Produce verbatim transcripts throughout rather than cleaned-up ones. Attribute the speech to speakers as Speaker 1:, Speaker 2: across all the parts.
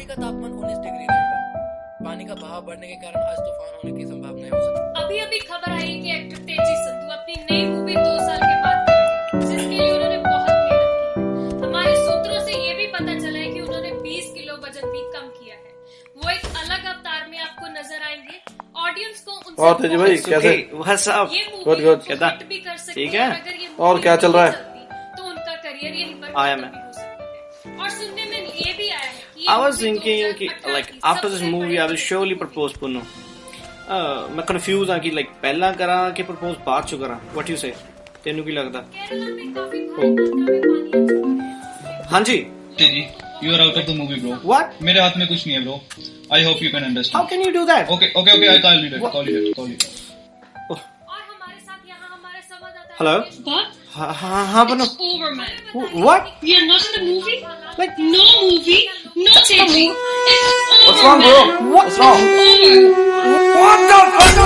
Speaker 1: का तापमान उन्नीस डिग्री रहेगा। पानी का बहाव बढ़ने के कारण आज तूफान होने की संभावना हो सकती है।
Speaker 2: अभी अभी खबर आई कि एक्टर तेजी संधू अपनी नई मूवी दो साल के बाद करेंगे, जिसके लिए उन्होंने बहुत मेहनत की है। हमारे सूत्रों से ये भी पता चला है कि उन्होंने बीस किलो वजन भी कम किया है। वो एक अलग अवतार में आपको नजर आएंगे। ऑडियंस को उनसे
Speaker 3: और तेजी भाई कैसे?
Speaker 2: ये मूवी हिट भी कर सकती है। अगर ये
Speaker 3: और क्या चल रहा है?
Speaker 2: तो उनका करियर यहीं पर
Speaker 4: आया मैं
Speaker 2: हो सकता है। और सुनने में ये भी आया है कि
Speaker 4: I was thinking कि like after this movie I will surely propose Punnu. मैं confused हाँ कि like पहला करा कि propose बाद चो करा। What you say? तेनू की लगता?
Speaker 2: केरला में काफी भारी मात्रा में पानी आ चुका है।
Speaker 4: हाँ जी।
Speaker 5: तेजी, you are out of the movie, bro.
Speaker 4: What?
Speaker 5: मेरे हाथ में कुछ नहीं है, bro. I hope you can understand.
Speaker 4: How can you do that?
Speaker 5: Okay, okay, okay. I call you later. Call you later. Call you later.
Speaker 2: और हमारे साथ यहाँ हमारे संवाददाता
Speaker 4: Hello?
Speaker 2: What?
Speaker 4: हाँ हाँ हाँ बनो।
Speaker 2: It's over, man.
Speaker 4: What?
Speaker 2: We are not in the movie.
Speaker 4: Like
Speaker 2: No movie. No Teji. It's over.
Speaker 4: what's wrong, bro? What's wrong? What the fuck?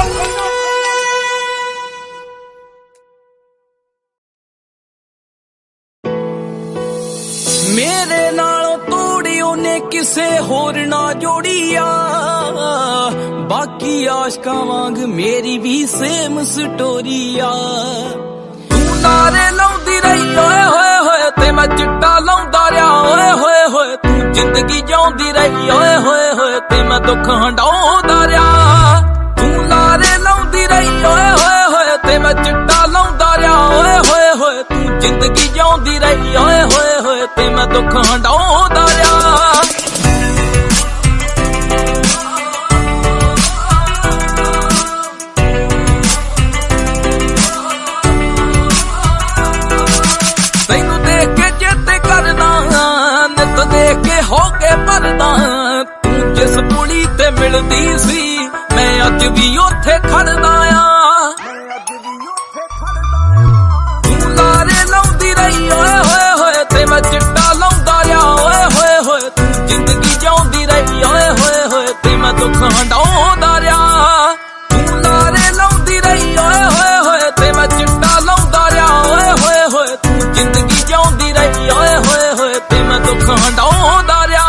Speaker 6: मेरे नालों तोड़ी ओने किसे होर ना जोड़िया, बाकी आशका वांग मेरी भी सेम स्टोरिया। तू नारे लाउंदी रही ओए होए होए ते मैं चिट्टा लाउंदा रहा ओए होए होए। तू जिंदगी जिउंदी रही ओए होए होए ते मैं दुख हंडाउंदा रहा। तू नारे लाउंदी रही ओए होए होए ते मैं चिट्टा लाउंदा रहा ओए होए होए। तू जिंदगी जिउंदी रही ओए होए होए ते मैं दुख हंडाउंदा रहा। तैनू देख के चेते करदा नित देख के हो के भरदा। तू जिस कुड़ी ते मिलदी सी मैं अज भी ओथे खड़दा आ। तू लारे लाउंदी रही ओए होए होए ते मैं चिट्टा लाउंदा रहा ओए होए होए। तू जिंदगी जिउंदी रही ओए होए होए ते मैं दुख हंडाउंदा रहा। तू लारे लाउंदी रही ओए होए होए ते मैं चिट्टा लाउंदा रहा ओए होए होए। तू जिंदगी जिउंदी रही ओए होए होए ते मैं दुख हंडाउंदा रहा।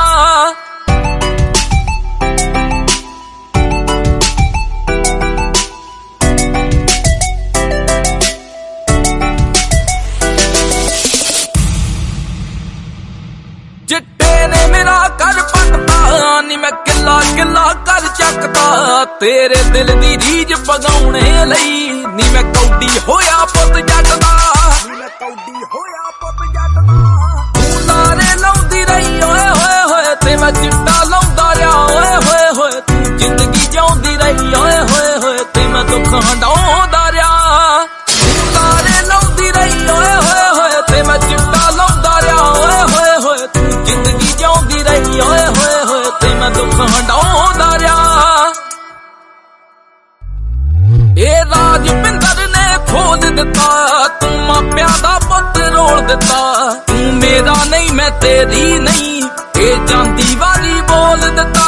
Speaker 6: चिट्टे ने मेरा कर पटता नी मैं किला किला कर चकता। तेरे दिल दी रीझ पगाउणे लई नी मैं कौडी होया पुत जट दा। तू लारे लाउंदी रही ओए होए होए ते मैं चिट्टा लाउंदा रहा ओए होए होए। तू जिंदगी जिउंदी रही ओए होए होए ते मैं दुख हंडाउंदा रहा। तू लारे लाउंदी रही ओए होए होए ते मैं चिट्टा लाउंदा रहा ओए होए होए। तू जिंदगी जिउंदी रही ओए होए होए ते मैं दुख हंडाउंदा रहा। ए राज पिंदर ने खोल दिता तू मापिया दा पुत रोल दिता। तू मेरा नहीं मैं तेरी नहीं ए जांदी वाली बोल दिता।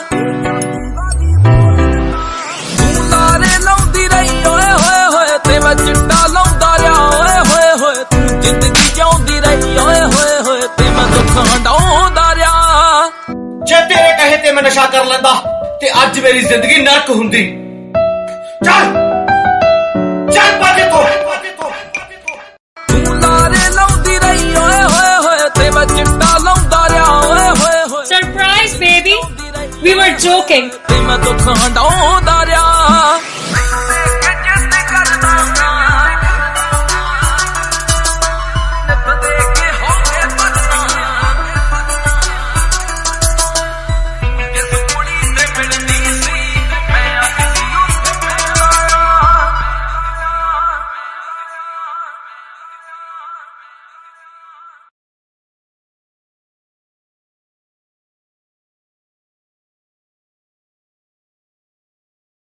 Speaker 6: तू लारे लाउंदी रही ओए होए होए ते मैं चिट्टा लाउंदा रहा ओए होए होए। तू जिंदगी जिउंदी रही ओए होए होए ते मैं दुख हंडाउंदा रहा।
Speaker 4: जे तेरे कहे ते मैं नशा कर लेंदा ते अज मेरी जिंदगी नरक हुंदी। चल चल बाजे तो।
Speaker 6: तू लारे लाउंदी रही ओए होए होए ते मैं चिट्टा लाउंदा रहा ओए होए होए।
Speaker 2: Surprise, baby. We were joking.
Speaker 6: ते मैं दुख हंडाउंदा रहा।